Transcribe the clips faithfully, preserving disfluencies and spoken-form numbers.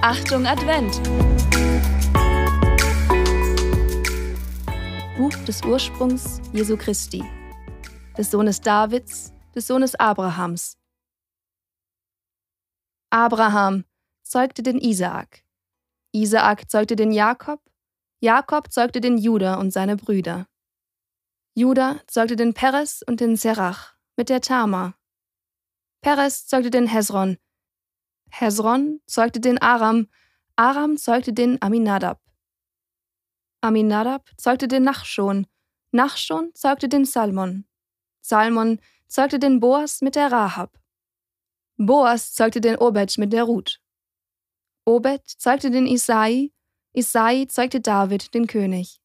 Achtung Advent! Buch des Ursprungs Jesu Christi, des Sohnes Davids, des Sohnes Abrahams. Abraham zeugte den Isaak. Isaak zeugte den Jakob. Jakob zeugte den Juda und seine Brüder. Juda zeugte den Peres und den Serach mit der Tamar. Peres zeugte den Hesron. Hesron zeugte den Aram. Aram zeugte den Aminadab. Aminadab zeugte den Nachschon. Nachschon zeugte den Salmon. Salmon zeugte den Boas mit der Rahab. Boas zeugte den Obed mit der Ruth. Obed zeugte den Isai. Isai zeugte David, den König.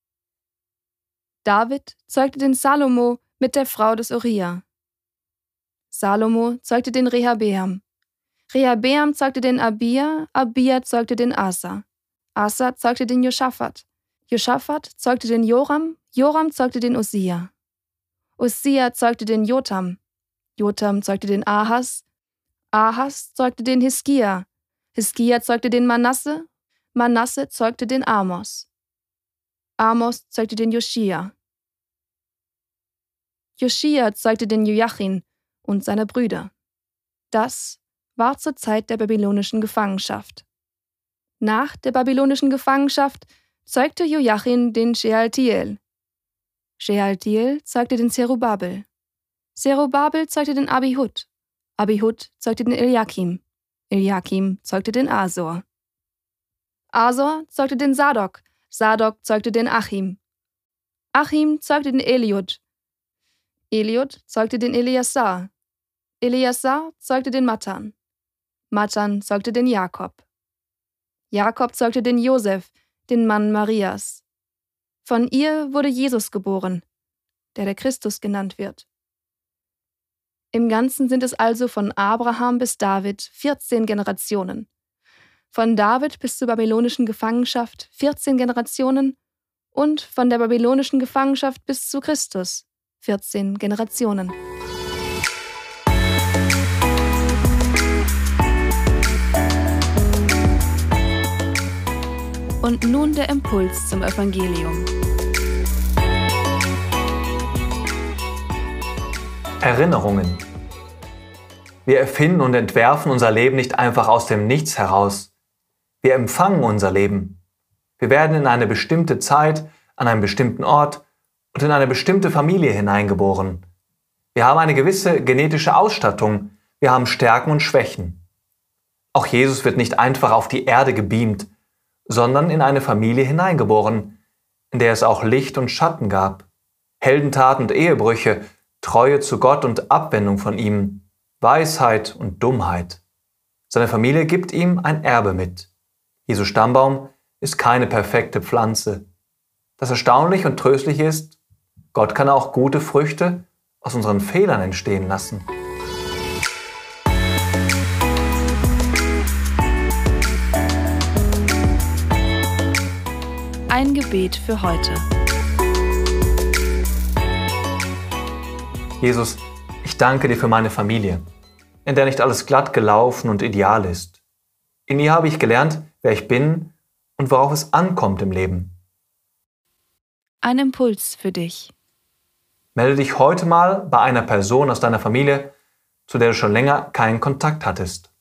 David zeugte den Salomo mit der Frau des Uriah. Salomo zeugte den Rehabeam. Rehabeam zeugte den Abia. Abia zeugte den Asa. Asa zeugte den Josaphat. Josaphat zeugte den Joram. Joram zeugte den Usia. Usia zeugte den Jotam. Jotam zeugte den Ahas. Ahas zeugte den Hiskia. Hiskia zeugte den Manasse. Manasse zeugte den Amos. Amos zeugte den Joschia. Joschia zeugte den Joachim und seine Brüder. Das war zur Zeit der babylonischen Gefangenschaft. Nach der babylonischen Gefangenschaft zeugte Joachim den Shealtiel. Shealtiel zeugte den Zerubabel. Zerubabel zeugte den Abihud. Abihud zeugte den Eliakim. Eliakim zeugte den Asor. Asor zeugte den Sadok. Sadok zeugte den Achim. Achim zeugte den Eliud. Eliud zeugte den Eleazar. Eleazar zeugte den Matan. Matan zeugte den Jakob. Jakob zeugte den Josef, den Mann Marias. Von ihr wurde Jesus geboren, der der Christus genannt wird. Im Ganzen sind es also von Abraham bis David vierzehn Generationen. Von David bis zur babylonischen Gefangenschaft vierzehn Generationen und von der babylonischen Gefangenschaft bis zu Christus vierzehn Generationen. Und nun der Impuls zum Evangelium. Erinnerungen. Wir erfinden und entwerfen unser Leben nicht einfach aus dem Nichts heraus. Wir empfangen unser Leben. Wir werden in eine bestimmte Zeit, an einem bestimmten Ort und in eine bestimmte Familie hineingeboren. Wir haben eine gewisse genetische Ausstattung. Wir haben Stärken und Schwächen. Auch Jesus wird nicht einfach auf die Erde gebeamt, sondern in eine Familie hineingeboren, in der es auch Licht und Schatten gab, Heldentaten und Ehebrüche, Treue zu Gott und Abwendung von ihm, Weisheit und Dummheit. Seine Familie gibt ihm ein Erbe mit. Jesu Stammbaum ist keine perfekte Pflanze. Das Erstaunliche und Tröstliche ist, Gott kann auch gute Früchte aus unseren Fehlern entstehen lassen. Ein Gebet für heute. Jesus, ich danke dir für meine Familie, in der nicht alles glatt gelaufen und ideal ist. In ihr habe ich gelernt, wer ich bin und worauf es ankommt im Leben. Ein Impuls für dich. Melde dich heute mal bei einer Person aus deiner Familie, zu der du schon länger keinen Kontakt hattest.